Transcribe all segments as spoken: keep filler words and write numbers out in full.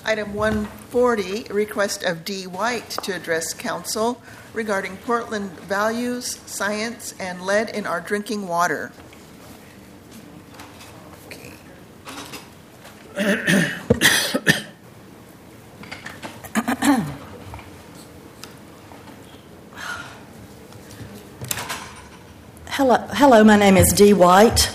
Item one forty, request of D. White to address council regarding Portland values, science, and lead in our drinking water. Okay. Hello, hello, my name is Dee White.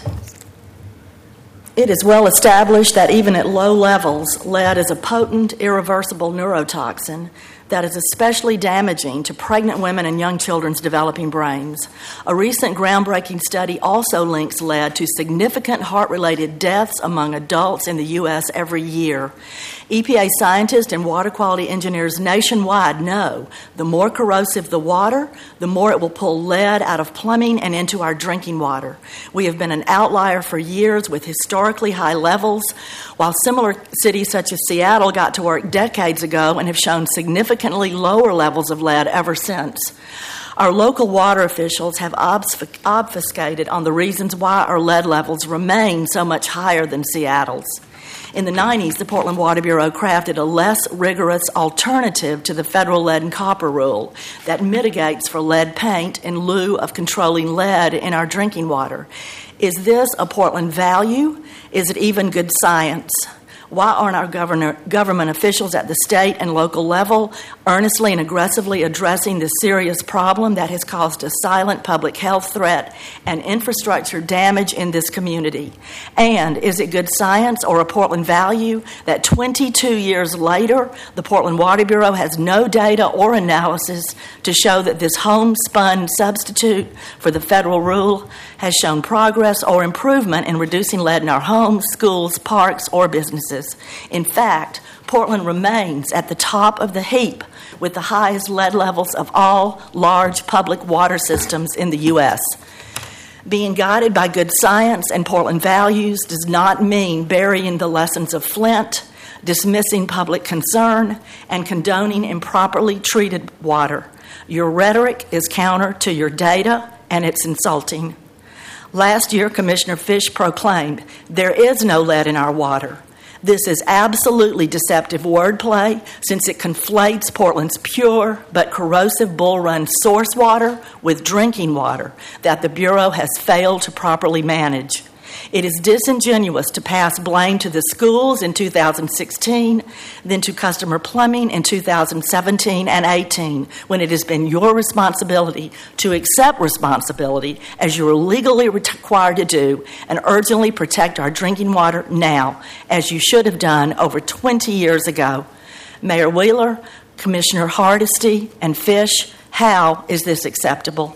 It is well established that even at low levels, lead is a potent, irreversible neurotoxin that is especially damaging to pregnant women and young children's developing brains. A recent groundbreaking study also links lead to significant heart-related deaths among adults in the U S every year. E P A scientists and water quality engineers nationwide know the more corrosive the water, the more it will pull lead out of plumbing and into our drinking water. We have been an outlier for years with historically high levels, while similar cities such as Seattle got to work decades ago and have shown significantly lower levels of lead ever since. Our local water officials have obfuscated on the reasons why our lead levels remain so much higher than Seattle's. In the nineties, the Portland Water Bureau crafted a less rigorous alternative to the federal lead and copper rule that mitigates for lead paint in lieu of controlling lead in our drinking water. Is this a Portland value? Is it even good science? Why aren't our governor, government officials at the state and local level earnestly and aggressively addressing this serious problem that has caused a silent public health threat and infrastructure damage in this community? And is it good science or a Portland value that twenty-two years later, the Portland Water Bureau has no data or analysis to show that this homespun substitute for the federal rule has shown progress or improvement in reducing lead in our homes, schools, parks, or businesses? In fact, Portland remains at the top of the heap with the highest lead levels of all large public water systems in the U S Being guided by good science and Portland values does not mean burying the lessons of Flint, dismissing public concern, and condoning improperly treated water. Your rhetoric is counter to your data, and it's insulting. Last year, Commissioner Fish proclaimed, "There is no lead in our water." This is absolutely deceptive wordplay since it conflates Portland's pure but corrosive Bull Run source water with drinking water that the Bureau has failed to properly manage. It is disingenuous to pass blame to the schools in two thousand sixteen, then to customer plumbing in two thousand seventeen and eighteen, when it has been your responsibility to accept responsibility as you are legally required to do and urgently protect our drinking water now, as you should have done over twenty years ago. Mayor Wheeler, Commissioner Hardesty, and Fish, how is this acceptable?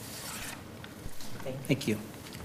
Thank you.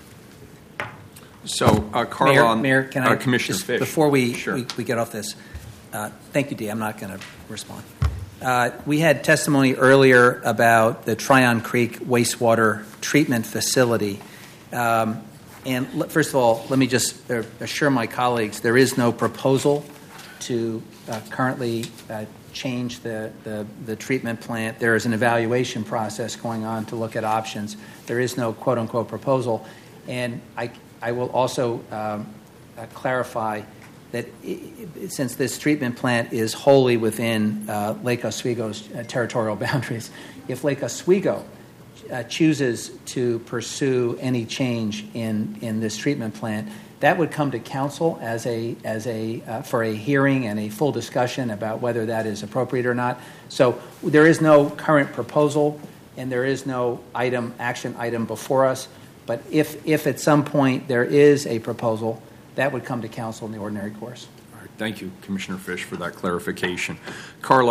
So, uh, Carla, Mayor, Mayor, can I, uh, Commissioner just, Fish. Before we, sure. we, we get off this, uh, thank you, Dee. I'm not going to respond. Uh, we had testimony earlier about the Tryon Creek wastewater treatment facility. Um, and l- first of all, let me just uh, assure my colleagues there is no proposal to uh, currently uh, change the, the, the treatment plant. There is an evaluation process going on to look at options. There is no quote-unquote proposal. And I I will also um, uh, clarify that I- I- since this treatment plant is wholly within uh, Lake Oswego's uh, territorial boundaries, if Lake Oswego uh, chooses to pursue any change in, in this treatment plant, that would come to council as a as a uh, for a hearing and a full discussion about whether that is appropriate or not. So there is no current proposal, and there is no item action item before us. But if, if at some point there is a proposal, that would come to council in the ordinary course. All right, thank you, Commissioner Fish, for that clarification. Carla,